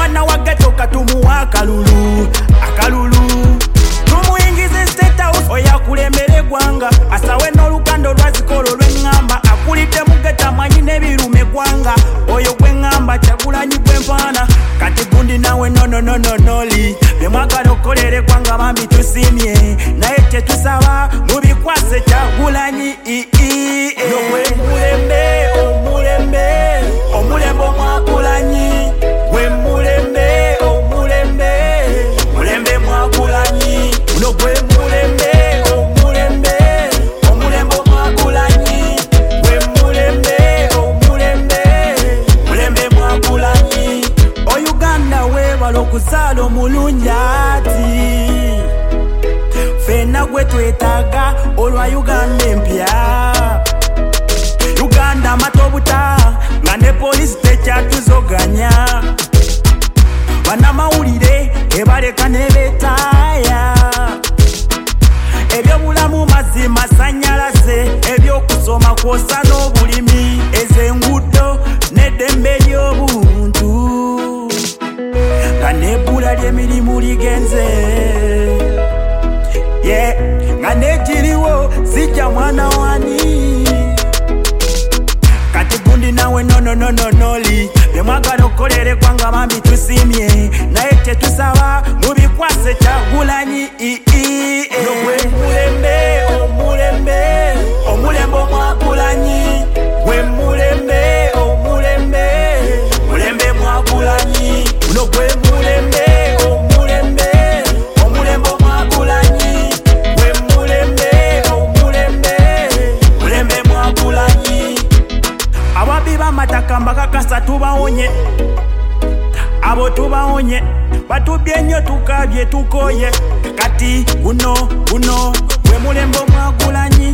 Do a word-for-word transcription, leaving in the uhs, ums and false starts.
mwana wa ghetto katumuwa akalulu akalulu tumuingize state house oya kulembere gwanga asawe n'olukando lwazikolo lwengamba akulite mugeta manyi nebirume gwanga oyo gwengamba Kyagulanyi gwempana kati gundi nawe nono nono noli bemwagala okolere gwanga bambi tusimye naye kyetusaba mubikwase Kyagulanyi yogwe mulembe omulembe omulembe Mwagulanyi gwe mulembe omulembe mulembe Mwagulanyi uno gwe mulembe omulembe omulembe Mwagulanyi gwe mulembe omulembe mulembe Mwagulanyi o Uganda webala okuzaala omulungi ati fena gwe twetaaga olwa Uganda empya Uganda matobuta nga ne polisi tekyatuzoganya bannamawulire ebaleka ne betaaya ebyobulamu mazzi masanyalaze ebyokusoma kwosa n'obulimi ez'enguudo n'eddembe ly'obuntu nga n'ebbula ly'emirimu ligenze ye nga n'egiriwo zijja mwana wani kati gundi nawe nono nono noli bemwagala okolere gwanga bambi tusimye naye kyetusaba mubikwase Kyagulanyi gwe mulembe omulembe omulembe Mwagulanyi gwe mulembe omulembe mulembe Mwagulanyi uno gwe mulembe omulembe omulembe Mwagulanyi gwe mulembe omulembe mulembe Mwagulanyi ababi b'amataka mbakakasa tubawonye abo tubawonye batubye nnyo tukabye tukoye kati guno guno gwe mulembe Mwagulanyi